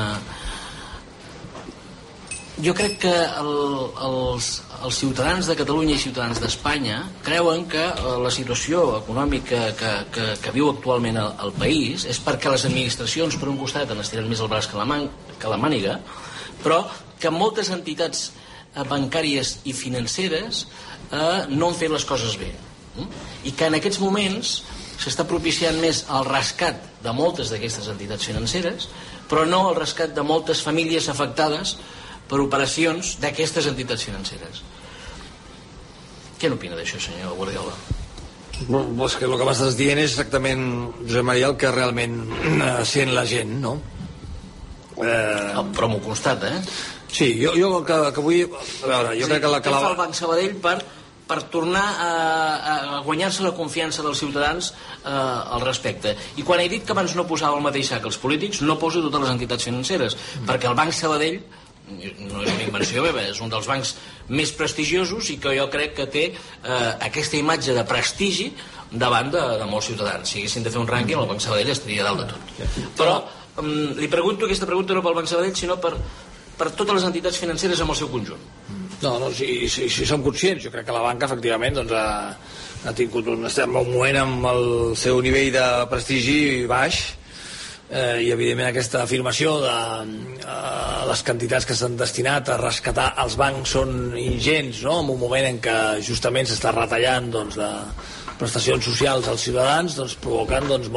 Jo crec que els ciutadans de Catalunya i ciutadans d'Espanya creuen que la situació econòmica que viu actualment el país és perquè les administracions per un costat han estirat més el braç que la màniga, però que moltes entitats bancàries i financeres no han fet les coses bé, i que en aquests moments s'està propiciant més el rescat de moltes d'aquestes entitats financeres, però no el rescat de moltes famílies afectades per operacions d'aquestes entitats financeres. Què n'opina d'això, senyor Guardiola? És que el que m'estàs dient és exactament, Josep Maria, el que realment sent la gent, no? Però m'ho constata, Sí, jo el que vull... A veure, jo crec que què fa el Banc Sabadell per tornar a guanyar-se la confiança dels ciutadans al respecte? I quan he dit que abans no posava el mateix sac els polítics, no poso totes les entitats financeres, perquè el Banc Sabadell no és una invenció meva, és un dels bancs més prestigiosos i que jo crec que té aquesta imatge de prestigi davant de molts ciutadans. Si haguessin de fer un rànquing, el Banc Sabadell estaria dalt de tot. Però li pregunto aquesta pregunta no pel Banc Sabadell, sinó per totes les entitats financeres en el seu conjunt. No, si som conscients, jo crec que la banca efectivament doncs, ha tingut un moment amb el seu nivell de prestigi baix, i evidentment aquesta afirmació de les quantitats que s'han destinat a rescatar els bancs són ingents, no? En un moment en què justament s'està retallant doncs, de prestacions socials als ciutadans, doncs, provoquen doncs,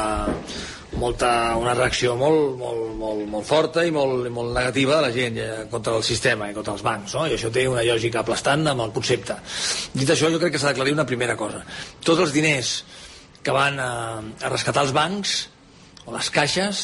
una reacció molt forta i molt negativa de la gent contra el sistema i contra els bancs, no? I això té una lògica aplastant amb el concepte. Dit això, jo crec que s'ha d'aclarir una primera cosa. Tots els diners que van a rescatar els bancs o les caixes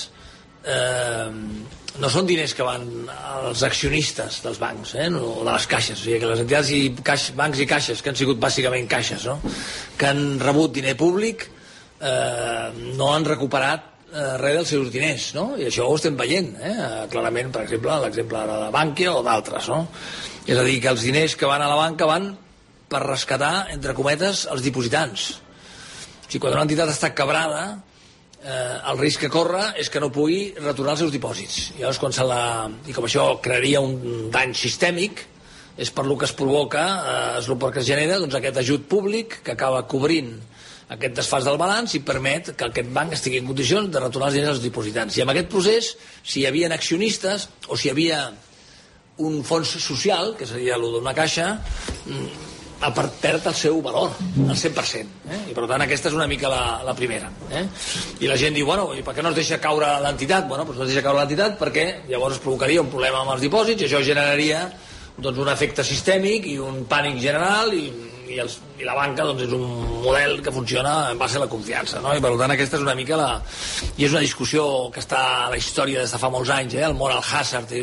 no són diners que van als accionistes dels bancs, o de les caixes. O sigui que les entitats bancs i caixes, que han sigut bàsicament caixes, no? Que han rebut diner públic, no han recuperat res dels seus diners, no? I això ho estem veient, clarament, per exemple, l'exemple de la Bankia o d'altres, no? És a dir, que els diners que van a la banca van per rescatar, entre cometes, els dipositants. O sigui, quan una entitat està quebrada, el risc que corre és que no pugui retornar els seus dipòsits. I llavors, i com això crearia un dany sistèmic, és per lo que es provoca, és el que es genera doncs, aquest ajut públic que acaba cobrint aquest desfàs del balanç i permet que aquest banc estigui en condicions de retornar els diners als dipositants. I en aquest procés, si hi havia accionistes o si hi havia un fons social, que seria el d'una caixa, perd el seu valor, al 100%. I per tant aquesta és una mica la primera. I la gent diu, bueno, i per què no es deixa caure l'entitat? Bueno, doncs no es deixa caure l'entitat perquè llavors es provocaria un problema amb els dipòsits i això generaria doncs, un efecte sistèmic i un pànic general i la banca doncs, és un model que funciona en base a la confiança, no? I per tant aquesta és una mica i és una discussió que està a la història des de fa molts anys, el moral hazard,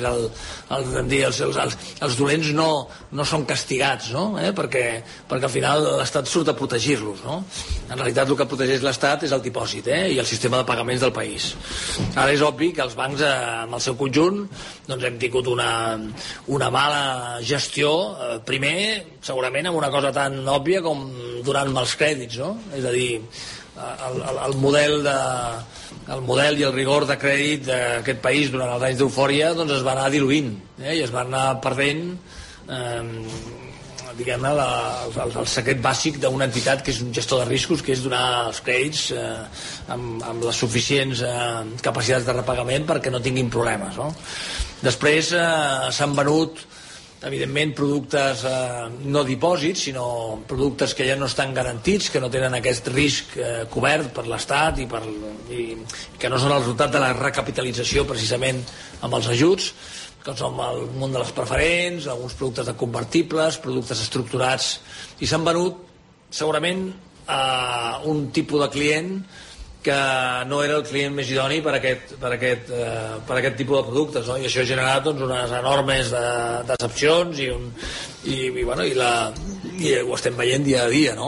els dolents no són castigats, no? Perquè al final l'Estat surt a protegir-los, no? En realitat el que protegeix l'Estat és el dipòsit i el sistema de pagaments del país. Ara és obvi que els bancs en el seu conjunt doncs, hem tingut una mala gestió, primer segurament amb una cosa tan òbvia com donant mals crèdits, no? És a dir, el model i el rigor de crèdit d'aquest país durant els anys d'eufòria doncs es va anar diluint i es va anar perdent diguem-ne el secret bàsic d'una entitat que és un gestor de riscos, que és donar els crèdits amb les suficients capacitats de repagament perquè no tinguin problemes, no? Després s'han venut evidentment productes no dipòsits sinó productes que ja no estan garantits, que no tenen aquest risc cobert per l'Estat i que no són el resultat de la recapitalització precisament amb els ajuts, que són el món de les preferents, alguns productes de convertibles, productes estructurats, i s'han venut segurament a un tipus de client que no era el client més idoni per aquest tipus de productes, no? I això ha generat doncs, unes enormes decepcions i ho estem veient dia a dia, no?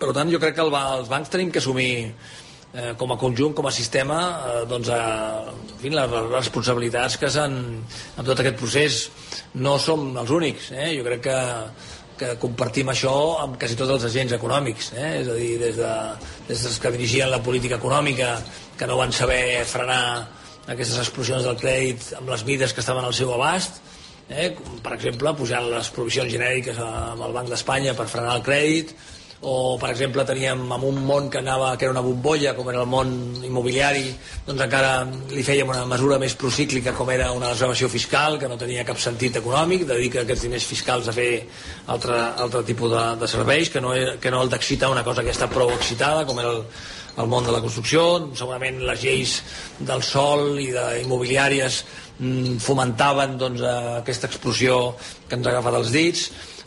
Per tant, jo crec que els bancs tenim que assumir com a conjunt, com a sistema, doncs, les responsabilitats que en tot aquest procés. No som els únics, jo crec que compartim això amb quasi tots els agents econòmics, és a dir, des dels que dirigien la política econòmica, que no van saber frenar aquestes explosions del crèdit amb les mides que estaven al seu abast, per exemple, pujant les provisions genèriques amb el Banc d'Espanya per frenar el crèdit, o per exemple teníem en un món que era una bombolla com era el món immobiliari, doncs encara li fèiem una mesura més procíclica com era una desgravació fiscal que no tenia cap sentit econòmic, dedica aquests diners fiscals a fer altre tipus de serveis que no el d'excitar una cosa que està prou excitada com era el món de la construcció. Segurament les lleis del sòl i immobiliàries fomentaven doncs, aquesta explosió que ens ha agafat els dits.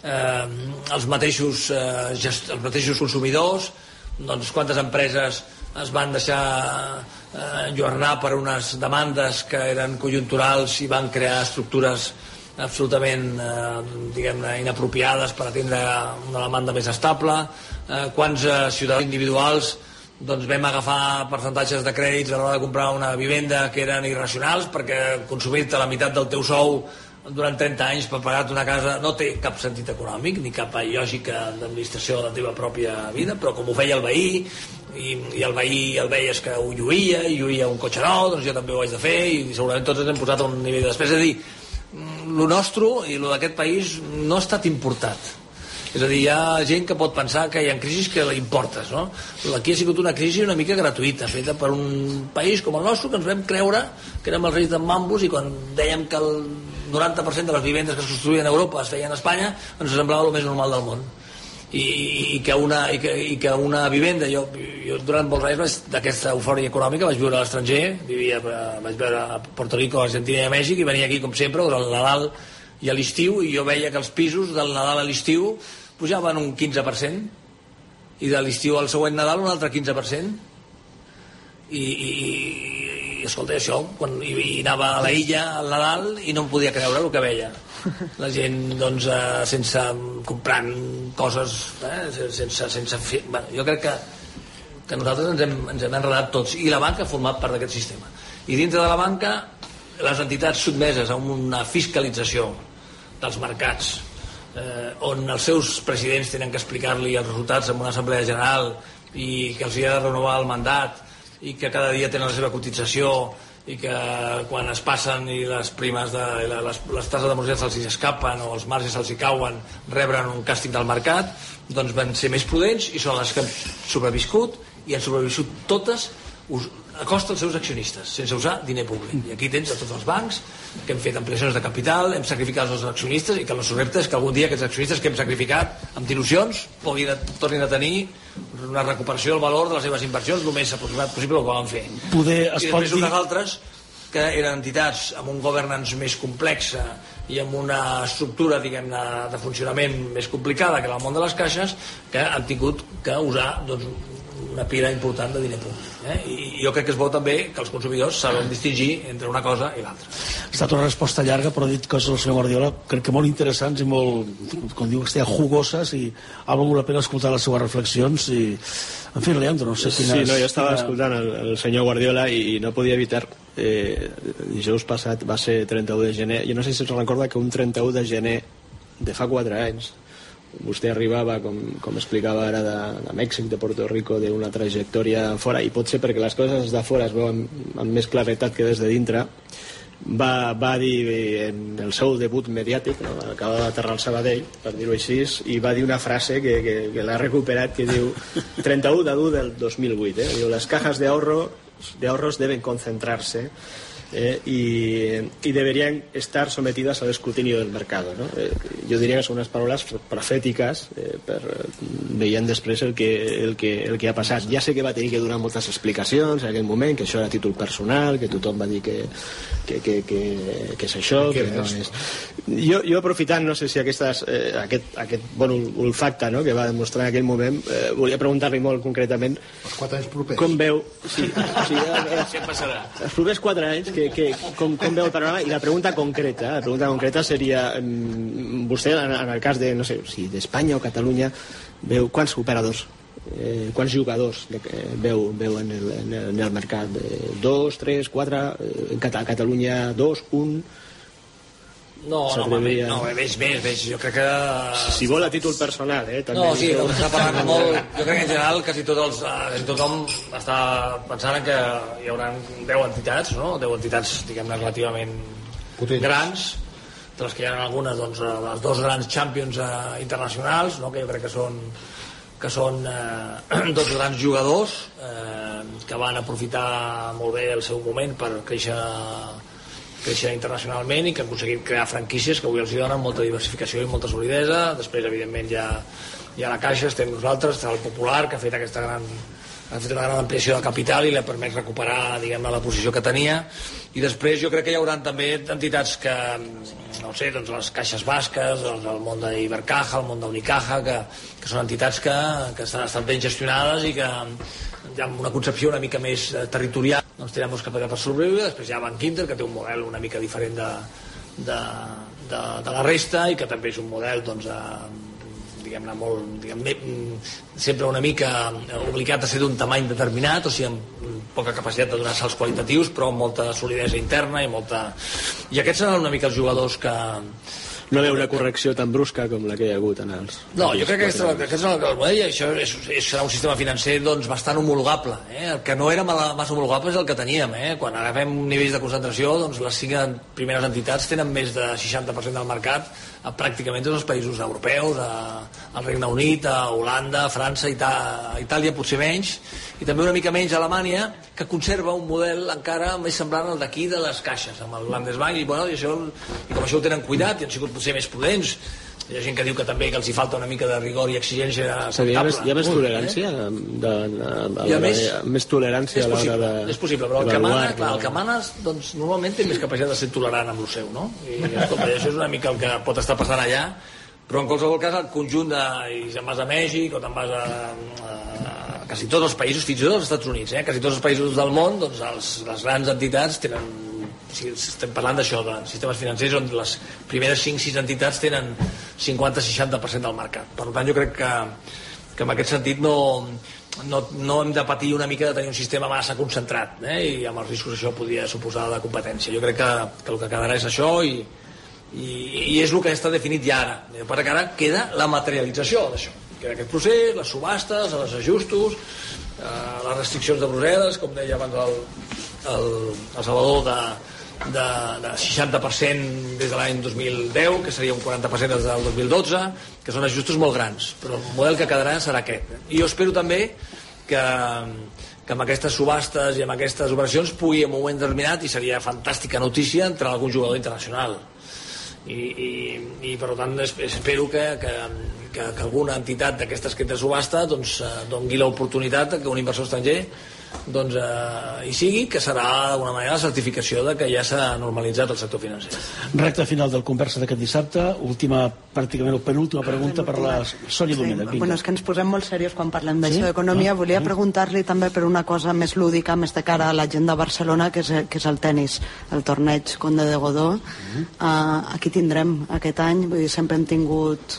Els mateixos consumidors, doncs quantes empreses es van deixar enlluernar per unes demandes que eren conjunturals i van crear estructures absolutament diguem-ne inapropiades per atendre una demanda més estable. Quants ciutadans individuals doncs vam agafar percentatges de crèdits a l'hora de comprar una vivenda que eren irracionals perquè consumir-te la meitat del teu sou durant 30 anys per pagar-te una casa no té cap sentit econòmic ni cap lògica d'administració de la teva pròpia vida, però com ho feia el veí i el veí el veies que ho lluïa un cotxe nou, doncs jo també ho vaig de fer i segurament tots ens hem posat a un nivell de despesa. És a dir, lo nostre i lo d'aquest país no ha estat importat. És a dir, hi ha gent que pot pensar que hi ha crisis que li importes, no? Aquí ha sigut una crisi una mica gratuïta, feta per un país com el nostre, que ens vam creure que érem els reis d'en Mambos i quan dèiem que el 90% de les vivendes que es construïen a Europa es feien a Espanya, ens semblava el més normal del món. I que una vivenda, jo durant molts anys d'aquesta eufòria econòmica vaig viure a l'estranger, vaig viure a Puerto Rico, Argentina i a Mèxic i venia aquí com sempre durant el Nadal i a l'estiu i jo veia que els pisos del Nadal a l'estiu pujaven un 15% i de l'estiu al següent Nadal un altre 15%. I escolta, això i anava a la illa al Nadal i no em podia creure el que veia la gent doncs sense comprant coses sense fer... Bueno, jo crec que nosaltres ens hem enredat tots i la banca ha format part d'aquest sistema i dintre de la banca les entitats sotmeses a una fiscalització dels mercats on els seus presidents tenen que explicar-li els resultats en una assemblea general i que els ha de renovar el mandat i que cada dia tenen la seva cotització i que quan es passen i les primes les tases de morositat se'ls escapen o els marges se'ls cauen rebren un càstig del mercat, doncs van ser més prudents i són les que han sobreviscut i han sobreviscut totes a costa dels seus accionistes, sense usar diner públic. I aquí tens a tots els bancs que hem fet ampliacions de capital, hem sacrificat els nostres accionistes i que el nostre repte és que algun dia aquests accionistes que hem sacrificat amb dilucions tornin a tenir una recuperació del valor de les seves inversions el més aproximat possible que van fer. I després unes altres que eren entitats amb un governance més complex i amb una estructura diguem-ne de funcionament més complicada que era el món de les caixes que han tingut que usar doncs, una pila important de diner públic. I jo crec que és bo també que els consumidors saben distingir entre una cosa i l'altra. Ha estat una resposta llarga, però ha dit coses del senyor Guardiola crec que molt interessants i molt, com diu que jugoses i ha valgut la pena escoltar les seves reflexions i, en fi, Leandro, no sé quines... Sí, no, jo estava escoltant el senyor Guardiola i no podia evitar dijous passat va ser 31 de gener, jo no sé si es recorda que un 31 de gener de fa 4 anys vostè arribava, com explicava ara, de Mèxic, de Puerto Rico, d'una trajectòria fora, i pot ser perquè les coses de fora es veuen amb més claretat que des de dintre, va dir en el seu debut mediàtic, no? Acaba d'aterrar al Sabadell, per dir-ho així, i va dir una frase que l'ha recuperat, que diu 31 de 1 del 2008, diu, les cajas de ahorros deben concentrarse y deberían estar sometidas al escrutinio del mercado, ¿no? Yo diría que son unes paraules profètiques veient després el que ha passat. Ja sé que va tenir que donar moltes explicacions en aquell moment, que això era a títol personal, que tothom va dir que és això, que no és... Jo aprofitant, no sé si aquest bon olfacte, no?, que va demostrar en aquell moment, volia preguntar-li molt concretament els 4 anys propers com veu els propers 4 anys com veu el panorama, i la pregunta concreta seria vostè en el cas de, no sé, si d'Espanya o Catalunya veu quants operadors quants jugadors veu en el mercat? 2, 3, 4, a Catalunya 2, 1? No, més, jo crec que... Si vol a títol personal, també. No, sí, està parlant molt... Jo crec que en general quasi tothom està pensant que hi haurà 10 entitats, no? 10 entitats, diguem-ne, relativament grans, de les que hi ha algunes, doncs, les dos grans champions internacionals, no? Que jo crec que són dos grans jugadors que van aprofitar molt bé el seu moment per créixer internacionalment i que han aconseguit crear franquícies que avui els donen molta diversificació i molta solidesa. Després, evidentment, hi ha la Caixa, estem nosaltres, està el Popular, que ha fet una gran ampliació de capital i li ha permès recuperar, diguem-ne, la posició que tenia. I després jo crec que hi haurà també entitats que, no sé, doncs les Caixes Basques, el món d'Ibercaja, el món d'Unicaja, que són entitats que estan ben gestionades i que hi ha una concepció una mica més territorial, doncs tenen molts capacitat per sobreviure. Després hi ha Banc Inter, que té un model una mica diferent de la resta i que també és un model, doncs, diguem-ne, sempre una mica obligat a ser d'un tamany determinat, o sigui, amb poca capacitat de donar salts qualitatius, però amb molta solidesa interna i aquests seran una mica els jugadors que... No hi ha una correcció tan brusca com la que hi ha hagut en els... No, jo crec que aquest és el model i això serà un sistema financer, doncs, bastant homologable. El que no era massa homologable és el que teníem. Quan agafem nivells de concentració, doncs les 5 primeres entitats tenen més de 60% del mercat a pràcticament tots els països europeus, al Regne Unit, a Holanda, a França, a Itàlia potser menys, i també una mica menys a Alemanya, que conserva un model encara més semblant al d'aquí de les caixes, amb el Landesbank, i com això ho tenen cuidat i han sigut potser més prudents. Hi ha gent que diu que també que els hi falta una mica de rigor i exigència acceptable. Hi ha més tolerància? Més tolerància a l'hora de... És possible, però el que mana doncs, normalment té més capacitat de ser tolerant amb el seu, no? I escolta, això és una mica el que pot estar passant allà, però en qualsevol cas el conjunt i se'n vas a Mèxic o te'n vas a quasi tots els països, fins i tot als Estats Units, quasi tots els països del món, doncs les grans entitats tenen, si estem parlant d'això, de sistemes financers on les primeres 5-6 entitats tenen 50-60% del mercat. Per tant, jo crec que en aquest sentit no hem de patir una mica de tenir un sistema massa concentrat, i amb els riscos això podria suposar de competència. Jo crec que el que quedarà és això i és el que està definit ja ara. Per que ara queda la materialització d'això. Queda aquest procés, les subhastes, els ajustos, les restriccions de Brussel·les, com deia abans el Salvador, de 60% des de l'any 2010, que seria un 40% des del 2012, que són ajustos molt grans, però el model que quedarà serà aquest. I jo espero també que amb aquestes subhastes i amb aquestes operacions pugui en un moment determinat, i seria fantàstica notícia, entrar algun jugador internacional. I per tant espero que alguna entitat d'aquestes que té subhasta doncs doni l'oportunitat que un inversor estranger doncs hi sigui, que serà d'alguna manera la certificació de que ja s'ha normalitzat el sector financer. Recte final del Conversa d'aquest dissabte, pràcticament penúltima pregunta per la Sònia Domènech. Bueno, és que ens posem molt serios quan parlem d'això d'economia. Volia preguntar-li també per una cosa més lúdica, més de cara a la gent de Barcelona, que és el tennis, el torneig Conde de Godó. Aquí tindrem aquest any, vull dir, sempre hem tingut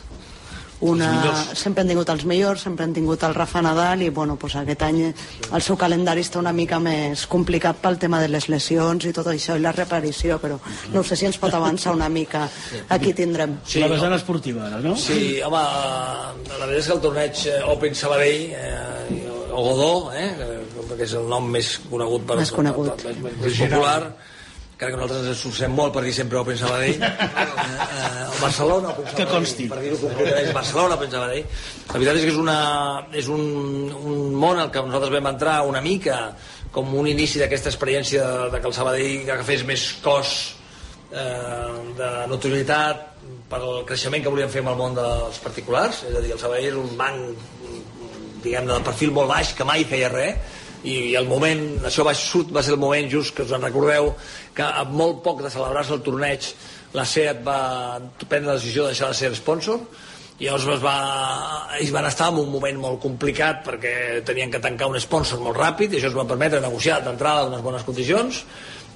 els millors, sempre han tingut el Rafa Nadal i bueno, doncs aquest any el seu calendari està una mica més complicat pel tema de les lesions i tot això i la reparició, però no sé si ens pot avançar una mica. Aquí tindrem la vessant esportiva, no? Sí, home, la veritat és que el torneig Open Sabadell o Godó, que és el nom més conegut més popular, encara que nosaltres ens esforcem molt per dir sempre Open Sabadell, Barcelona Open Sabadell, que consti, per dir-ho concretament, Barcelona Open Sabadell. La veritat és que és un món al que nosaltres vam entrar una mica com un inici d'aquesta experiència de que el Sabadell agafés més cos de notorietat per al creixement que volíem fer amb el món dels particulars. És a dir, el Sabadell és un banc, diguem-ne, de perfil molt baix, que mai feia res, i el moment, això va ser el moment just que us en recordeu, que a molt poc de celebrar-se el torneig la SEAT va prendre la decisió de deixar de ser sponsor, i llavors ells van estar en un moment molt complicat perquè tenien que tancar un sponsor molt ràpid, i això es va permetre negociar d'entrada unes bones condicions,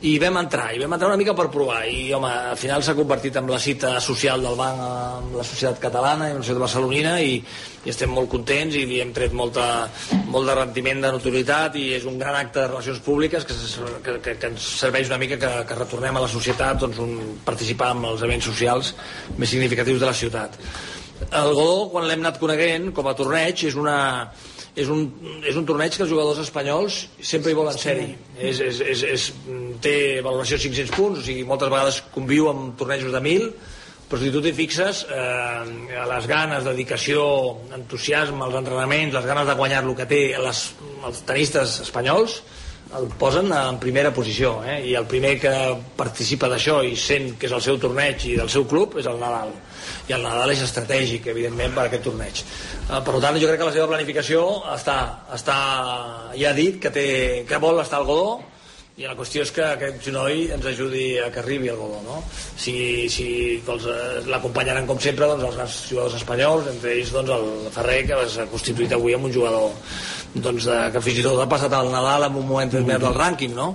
i vam entrar una mica per provar, i home, al final s'ha convertit en la cita social del banc amb la societat catalana i amb la societat barcelonina, i estem molt contents i li hem tret molt de rendiment, de notorietat, i és un gran acte de relacions públiques que ens serveix una mica que retornem a la societat, doncs, participar en els events socials més significatius de la ciutat. El Godó, quan l'hem anat coneguent com a torneig, és un torneig que els jugadors espanyols sempre hi volen ser-hi. Té valoració 500 punts, o sigui, moltes vegades conviu amb tornejos de 1.000, però si tu t'hi fixes, les ganes, dedicació, entusiasme, els entrenaments, les ganes de guanyar-lo que té els tenistes espanyols, el posen en primera posició, i el primer que participa d'això i sent que és el seu torneig i del seu club és el Nadal, i el Nadal és estratègic, evidentment, per a aquest torneig. Per tant, jo crec que la seva planificació ja ha dit que vol estar al Godó, i la qüestió és que aquest noi ens ajudi a que arribi al Godó, no? Si l'acompanyaran com sempre, doncs, els grans jugadors espanyols, entre ells, doncs, el Ferrer, que s'ha constituït avui amb un jugador, doncs, que fins i tot ha passat al Nadal en un moment determinat del rànquing, no?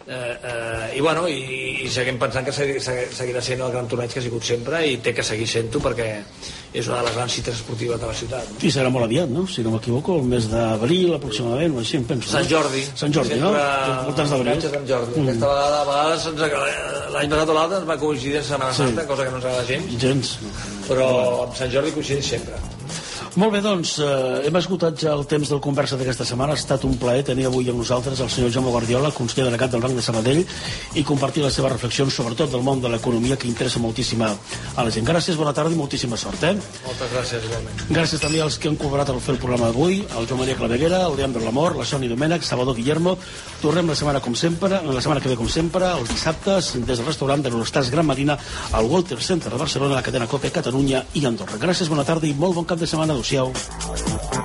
I seguim pensant que seguirà sent el gran torneig que ha sigut sempre, i té que seguir sent-ho perquè és una de les grans cites esportives de la ciutat. I serà molt aviat, no? Si no m'equivoco, el mes d'abril aproximadament, o així em penso. Sant Jordi. Sant Jordi, no? Voltants d'abril. Sant Jordi. Aquesta vegada, a vegades, l'any passat o l'altre ens va coincidir en Setmana Santa, cosa que no ens agrada gens. Però amb Sant Jordi coincidim sempre. Molt bé, doncs, hem esgotat ja el temps del conversa d'aquesta setmana. Ha estat un plaer tenir avui amb nosaltres el senyor Jaume Guardiola, conseller delegat del Banc de Sabadell, i compartir les seves reflexions, sobretot del món de l'economia, que interessa moltíssim a la gent. Gràcies, bona tarda i moltíssima sort. Moltes gràcies, igualment. Gràcies també als que han col·laborat a fer el programa d'avui, el Joan Maria Claveguera, el Leandro Lamor, la Sònia Domènech, Salvador Guillermo. Tornem la setmana que ve, com sempre, els dissabtes, des del restaurant de l'Hortals Gran Marina, al Walter Center de Barcelona, la cadena COPE, Catalunya i Andorra. Gràcies, bona tarda i molt bon cap de setmana. Adéu-siau.